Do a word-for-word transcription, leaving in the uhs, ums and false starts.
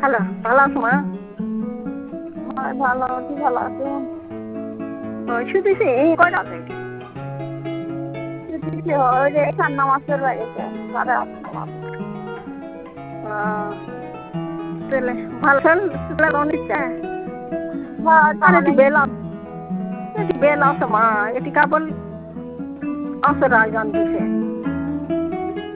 Hello, ভালো আছো মা? হ্যাঁ ভালো আছি, ভালো আছো? ওই শুধুছি এই কয়টা আছে? ছুটি ওই যে এখান নামাজের বাড়িতে সাড়ে আটটা বাজে। তাহলে ভালো খেল নিচ্ছে হ্যাঁ আর তাহলে এটি বেলা এটি বেলা আছে মা, এটি কেবল আসর আয়োজন দিছে।